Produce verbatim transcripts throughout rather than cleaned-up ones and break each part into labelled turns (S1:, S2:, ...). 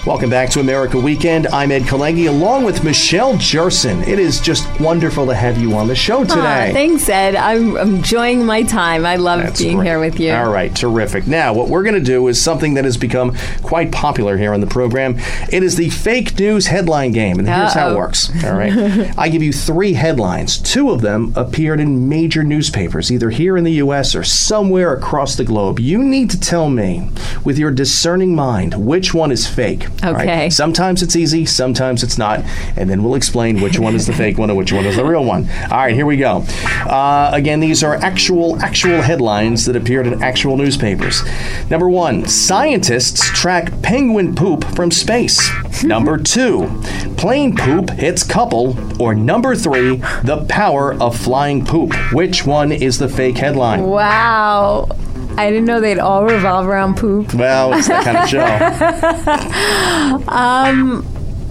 S1: Welcome back to America Weekend. I'm Ed Kalengi along with Michelle Jerson. It is just wonderful to have you on the show today.
S2: Aw, thanks, Ed. I'm enjoying my time. I love
S1: That's
S2: being
S1: great.
S2: here with you.
S1: All right, terrific. Now, what we're going to do is something that has become quite popular here on the program. It is the fake news headline game, and here's
S2: Uh-oh.
S1: how it works. All right, I give you three headlines. Two of them appeared in major newspapers, either here in the U S or somewhere across the globe. You need to tell me, with your discerning mind, which one is fake. all right?
S2: Okay.
S1: Sometimes it's easy, sometimes it's not, and then we'll explain which one is the fake one and which one is the real one. All right, here we go. Uh, again, these are actual, actual headlines that appeared in actual newspapers. Number one, scientists track penguin poop from space. Number two, plane poop hits couple. Or number three, the power of flying poop. Which one is the fake headline?
S2: Wow. I didn't know they'd all revolve around poop.
S1: Well, it's that kind of show.
S2: um,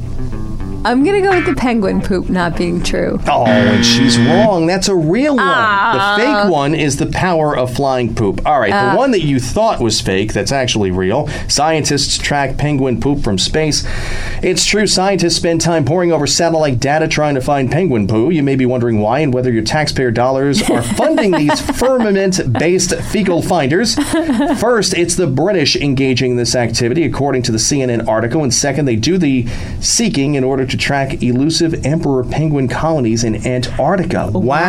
S2: I'm going to go with the penguin poop not being true.
S1: Oh, and she's wrong. That's a real one.
S2: Ah.
S1: The fake one is the power of flying poop. All right,
S2: Uh.
S1: the one that you thought was fake, that's actually real. Scientists track penguin poop from space. It's true, scientists spend time poring over satellite data trying to find penguin poo. You may be wondering why and whether your taxpayer dollars are funding these firmament-based fecal finders. First, it's the British engaging in this activity, according to the C N N article. And second, they do the seeking in order to track elusive emperor penguin colonies in Antarctica.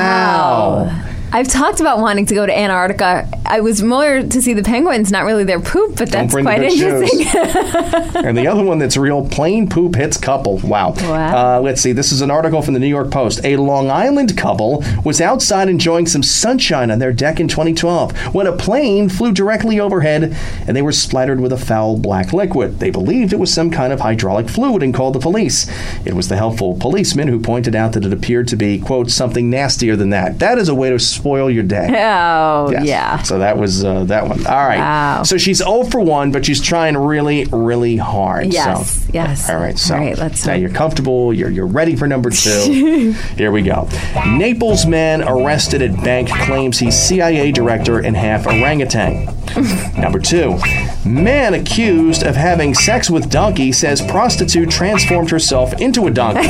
S1: Wow.
S2: Wow. I've talked about wanting to go to Antarctica. I was more to see the penguins, not really their poop, but
S1: Don't
S2: that's
S1: bring the
S2: quite
S1: good
S2: interesting.
S1: shoes. And the other one that's real, plane poop hits couple. Wow.
S2: Wow.
S1: Uh, let's see. This is an article from the New York Post. A Long Island couple was outside enjoying some sunshine on their deck in twenty twelve when a plane flew directly overhead and they were splattered with a foul black liquid. They believed it was some kind of hydraulic fluid and called the police. It was the helpful policeman who pointed out that it appeared to be, quote, something nastier than that. That is a way to spoil your day.
S2: Oh,
S1: Yes.
S2: yeah.
S1: So that was uh, that one. All right.
S2: Wow.
S1: So she's zero for one, but she's trying really, really hard.
S2: Yes,
S1: So,
S2: yes.
S1: All right. So
S2: All right, let's
S1: now
S2: hope.
S1: you're comfortable. You're you're ready for number two. Here we go. Naples man arrested at bank claims he's C I A director and half orangutan. Number two. Man accused of having sex with donkey says prostitute transformed herself into a donkey.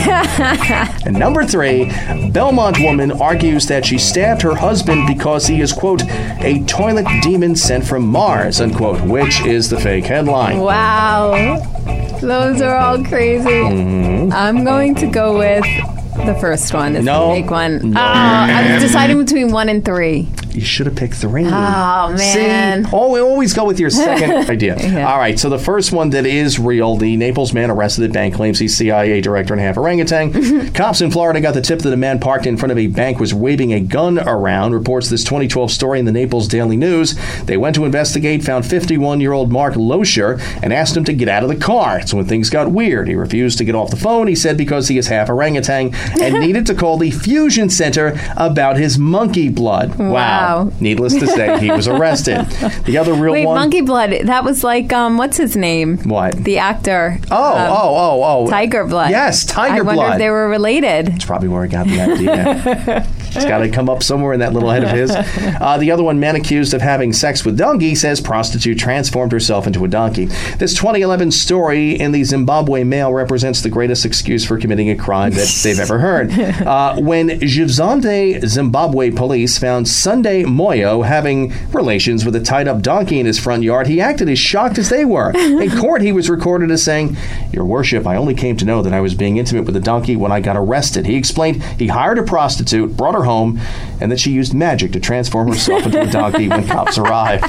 S1: And number three, Belmont woman argues that she stabbed her husband because he is, quote, a toilet demon sent from Mars, unquote, which is the fake headline.
S2: Wow. Those are all crazy.
S1: Mm-hmm.
S2: I'm going to go with the first one. It's
S1: No.
S2: the fake one.
S1: No.
S2: Oh, I was deciding between one and three.
S1: You should have picked three.
S2: Oh, man.
S1: See? Oh, always go with your second idea.
S2: Yeah.
S1: All right, so the first one that is real, the Naples man arrested at bank claims he's C I A director and half orangutan. Cops in Florida got the tip that a man parked in front of a bank was waving a gun around, reports this twenty twelve story in the Naples Daily News. They went to investigate, found fifty-one-year-old Mark Loescher, and asked him to get out of the car. So when things got weird, he refused to get off the phone, he said, because he is half orangutan and needed to call the Fusion Center about his monkey blood.
S2: Wow.
S1: Needless to say, he was arrested. The other real
S2: Wait,
S1: one.
S2: Monkey Blood. That was like, um, what's his name?
S1: What?
S2: The actor.
S1: Oh,
S2: um,
S1: oh, oh, oh.
S2: Tiger Blood.
S1: Yes, Tiger
S2: I wonder
S1: Blood.
S2: if they were related.
S1: That's probably where I got the idea. It's got to come up somewhere in that little head of his. Uh, the other one, man accused of having sex with donkey, says prostitute transformed herself into a donkey. This twenty eleven story in the Zimbabwe Mail represents the greatest excuse for committing a crime that they've ever heard. Uh, when Jivzonde, Zimbabwe police found Sunday Moyo having relations with a tied-up donkey in his front yard, he acted as shocked as they were. In court, he was recorded as saying, "Your worship, I only came to know that I was being intimate with a donkey when I got arrested." He explained he hired a prostitute, brought her home, and that she used magic to transform herself into a donkey when cops arrived.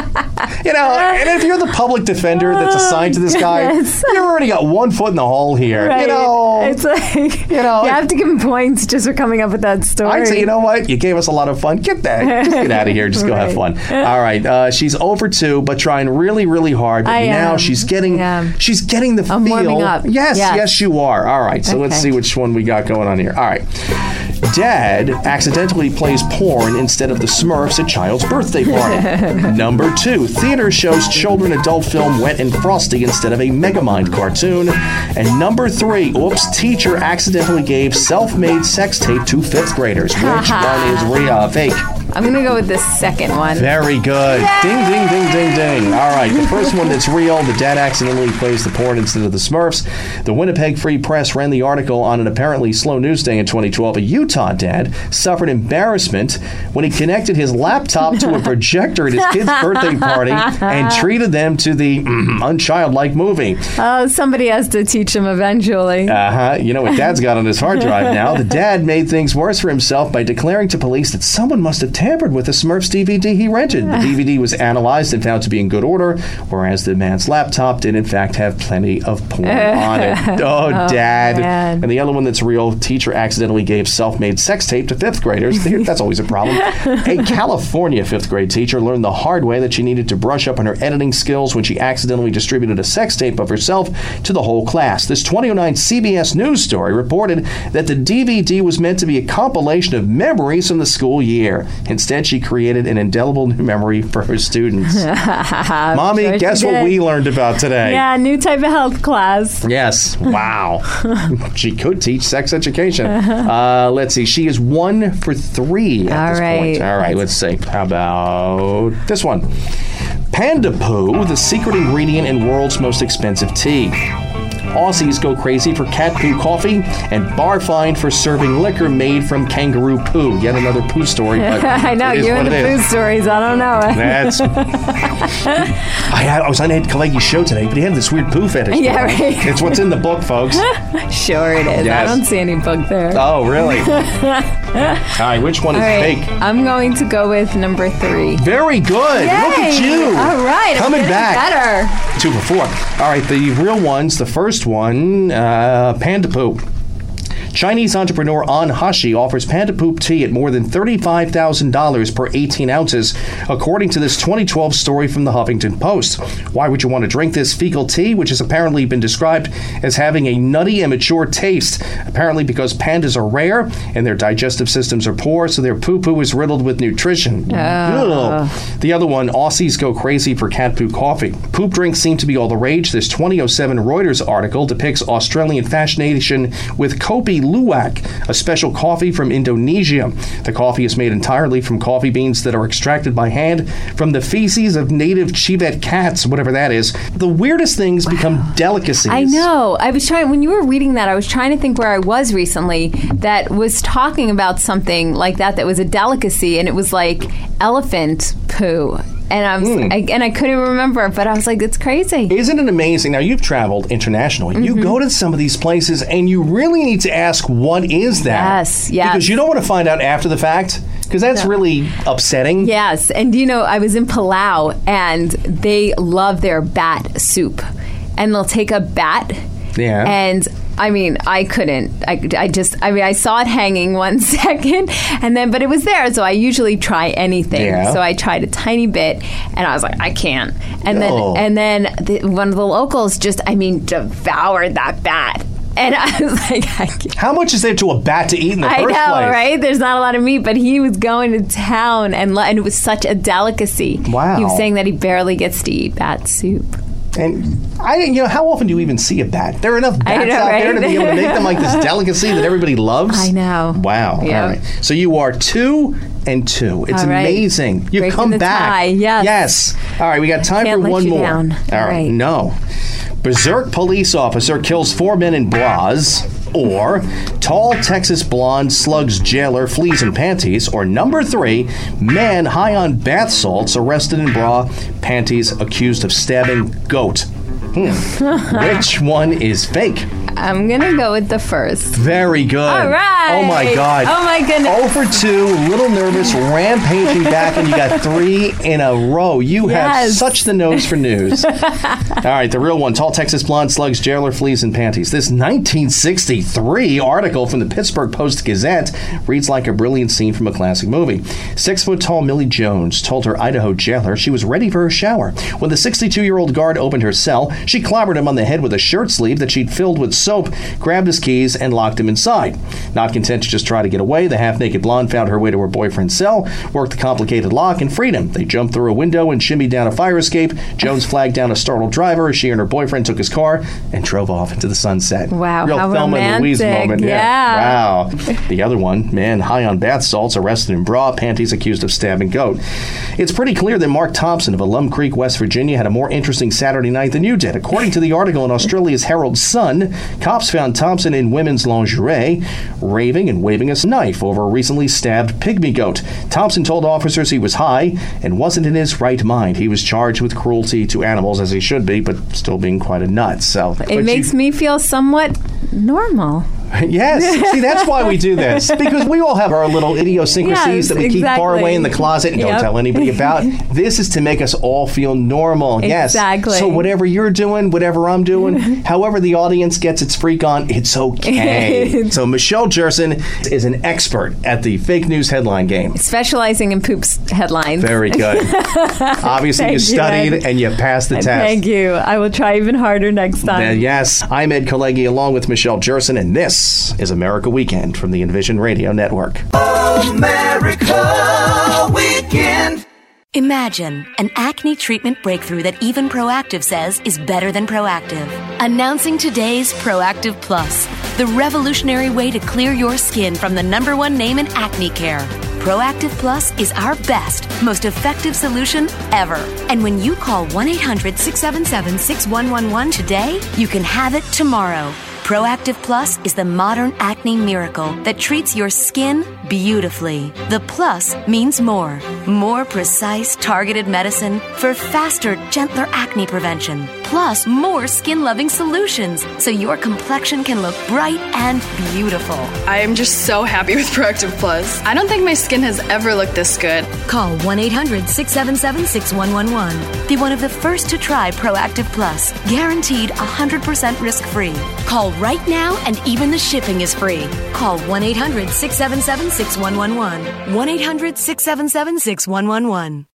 S1: You know, and if you're the public defender that's assigned to this guy,
S2: Yes.
S1: you already got one foot in the hole here.
S2: Right.
S1: You know,
S2: It's like,
S1: you know,
S2: you have to give him points just for coming up with that story.
S1: I'd say, you know what? You gave us a lot of fun. Get that. Just get out of here. Just go have fun. All right. Uh, she's over two, but trying really, really hard. But
S2: I
S1: now
S2: am.
S1: she's getting,
S2: Yeah.
S1: she's getting the
S2: I'm
S1: feel.
S2: warming up.
S1: Yes, yes,
S2: Yes.
S1: you are. All right. So let's
S2: Okay.
S1: see which one we got going on here. All right. Dad accidentally plays porn instead of the Smurfs at child's birthday party. Number two, theater shows children adult film Wet and Frosty instead of a Megamind cartoon. And number three, oops, teacher accidentally gave self-made sex tape to fifth graders. Which one is real? Fake?
S2: I'm going to go with the second one.
S1: Very good.
S2: Yay!
S1: Ding, ding, ding, ding, ding. All right, the first one that's real, the dad accidentally plays the porn instead of the Smurfs. The Winnipeg Free Press ran the article on an apparently slow news day in twenty twelve. A Utah dad suffered embarrassment when he connected his laptop to a projector at his kid's birthday party and treated them to the mm, unchildlike movie.
S2: Oh, somebody has to teach him eventually.
S1: Uh-huh. You know what dad's got on his hard drive now? The dad made things worse for himself by declaring to police that someone must have tampered with the Smurfs D V D he rented. The D V D was analyzed and found to be in good order, whereas the man's laptop did in fact have plenty of porn on it. Oh, oh Dad. Man. And the other one that's real, teacher accidentally gave self-made sex tape to fifth graders. That's always a problem. A California fifth grade teacher learned the hard way that she needed to brush up on her editing skills when she accidentally distributed a sex tape of herself to the whole class. This twenty oh nine C B S News story reported that the D V D was meant to be a compilation of memories from the school year. Instead, she created an indelible new memory for her students. Mommy, sure guess what we learned about today?
S2: Yeah, new type of health class.
S1: Yes. Wow. She could teach sex education. Uh, let's see. She is one for three at
S2: All
S1: this
S2: right.
S1: point. All right, let's see. How about this one? Panda poo, the secret ingredient in world's most expensive tea. Aussies go crazy for cat poo coffee, and bar fined for serving liquor made from kangaroo poo. Yet another poo story. But
S2: I know, you and the poo stories. I don't know.
S1: That's. I, had, I was on Ed Kalegi's show today, but he had this weird poo fetish.
S2: Yeah, right.
S1: It's what's in the book, folks.
S2: Sure it is. Yes. I don't see any book there.
S1: Oh, really? All right, which one
S2: All
S1: is
S2: right.
S1: fake?
S2: I'm going to go with number three.
S1: Very good.
S2: Yay.
S1: Look at you.
S2: All right.
S1: Coming back.
S2: Better.
S1: Two for four. All right, the real ones. The first one, uh, Panda Poop. Chinese entrepreneur An Hashi offers Panda Poop tea at more than thirty-five thousand dollars per eighteen ounces, according to this twenty twelve story from the Huffington Post. Why would you want to drink this fecal tea, which has apparently been described as having a nutty and mature taste? Apparently because pandas are rare and their digestive systems are poor, so their poo-poo is riddled with nutrition.
S2: Oh.
S1: The other one, Aussies go crazy for cat poo coffee. Poop drinks seem to be all the rage. This twenty oh seven Reuters article depicts Australian fascination with Kopi Luwak, a special coffee from Indonesia. The coffee is made entirely from coffee beans that are extracted by hand from the feces of native civet cats, whatever that is. The weirdest things wow. become delicacies.
S2: I know. I was trying, when you were reading that, I was trying to think where I was recently that was talking about something like that that was a delicacy, and it was like elephant poo. And I was, mm. I, and I couldn't remember, but I was like, it's crazy.
S1: Isn't it amazing? Now, you've traveled internationally. Mm-hmm. You go to some of these places, and you really need to ask, what is that?
S2: Yes, yes.
S1: Because you don't want to find out after the fact, because that's no. really upsetting.
S2: Yes, and you know, I was in Palau, and they love their bat soup. And they'll take a bat,
S1: yeah.
S2: and... I mean, I couldn't. I, I just, I mean, I saw it hanging one second, and then, but it was there, so I usually try anything.
S1: Yeah.
S2: So I tried a tiny bit, and I was like, I can't. And
S1: no.
S2: then, and then the, one of the locals just, I mean, devoured that bat. And I was like, I can't.
S1: How much is there to a bat to eat in the
S2: I
S1: first
S2: know,
S1: place?
S2: Right? There's not a lot of meat, but he was going to town, and, and it was such a delicacy.
S1: Wow.
S2: He was saying that he barely gets to eat bat soup.
S1: And I, you know, how often do you even see a bat? There are enough bats
S2: know,
S1: out
S2: right?
S1: there to be able to make them like this delicacy that everybody loves.
S2: I know.
S1: Wow.
S2: Yep.
S1: All right. So you are two and two. It's
S2: All right.
S1: amazing. You've
S2: Breaking
S1: come
S2: the
S1: back.
S2: tie. Yes.
S1: Yes. All right. We got time
S2: Can't
S1: for
S2: let
S1: one
S2: you
S1: more.
S2: down.
S1: All
S2: All
S1: right.
S2: right.
S1: No. Berserk police officer kills four men in bras. Or tall Texas blonde slugs jailer flees in panties. Or number three, man high on bath salts arrested in bra, panties, accused of stabbing goat. Hmm. Which one is fake?
S2: I'm going to go with the first.
S1: Very good.
S2: All right.
S1: Oh, my God.
S2: Oh, my goodness.
S1: oh for two, little nervous, rampaging back, and you got three in a row. You
S2: yes.
S1: have such the nose for news. All right, the real one. Tall Texas blonde slugs jailer flees in panties. This nineteen sixty-three article from the Pittsburgh Post-Gazette reads like a brilliant scene from a classic movie. Six-foot-tall Millie Jones told her Idaho jailer she was ready for her shower. When the sixty-two-year-old guard opened her cell, she clobbered him on the head with a shirt sleeve that she'd filled with soap, grabbed his keys, and locked him inside. Not content to just try to get away, the half-naked blonde found her way to her boyfriend's cell, worked the complicated lock, and freed him. They jumped through a window and shimmied down a fire escape. Jones flagged down a startled driver as she and her boyfriend took his car and drove off into the sunset.
S2: Wow,
S1: Real
S2: how
S1: Thelma and Louise
S2: romantic.
S1: moment.
S2: Yeah.
S1: Wow. The other one, man high on bath salts, arrested in bra, panties, accused of stabbing goat. It's pretty clear that Mark Thompson of Alum Creek, West Virginia, had a more interesting Saturday night than you did. According to the article in Australia's Herald Sun, cops found Thompson in women's lingerie, raving and waving a knife over a recently stabbed pygmy goat. Thompson told officers he was high and wasn't in his right mind. He was charged with cruelty to animals, as he should be, but still being quite a nut. So
S2: it makes
S1: you,
S2: me feel somewhat normal.
S1: Yes. See, that's why we do this. Because we all have our little idiosyncrasies
S2: yes,
S1: that we
S2: exactly.
S1: keep far away in the closet and
S2: yep.
S1: don't tell anybody about. This is to make us all feel normal. Yes.
S2: Exactly.
S1: So whatever you're doing, whatever I'm doing, however the audience gets its freak on, it's okay. So Michelle Jerson is an expert at the fake news headline game.
S2: Specializing in poops headlines.
S1: Very good. Obviously, you studied
S2: you,
S1: and you passed the test.
S2: Thank you. I will try even harder next time.
S1: Uh, yes. I'm Ed Kalegi along with Michelle Jerson, and this is America Weekend from the Envision Radio Network.
S3: America Weekend.
S4: Imagine an acne treatment breakthrough that even Proactive says is better than Proactive. Announcing today's Proactive Plus, the revolutionary way to clear your skin from the number one name in acne care. Proactive Plus is our best, most effective solution ever. And when you call one eight hundred six seven seven six one one one today, you can have it tomorrow. Proactive Plus is the modern acne miracle that treats your skin beautifully. The plus means more. More precise, targeted medicine for faster, gentler acne prevention. Plus, more skin-loving solutions so your complexion can look bright and beautiful.
S5: I am just so happy with Proactive Plus. I don't think my skin has ever looked this good.
S4: Call one eight hundred six seven seven six one one one. Be one of the first to try Proactive Plus. Guaranteed one hundred percent risk-free. Call right now and even the shipping is free. Call one eight hundred six seven seven six one one one. one eight hundred six seven seven six one one one.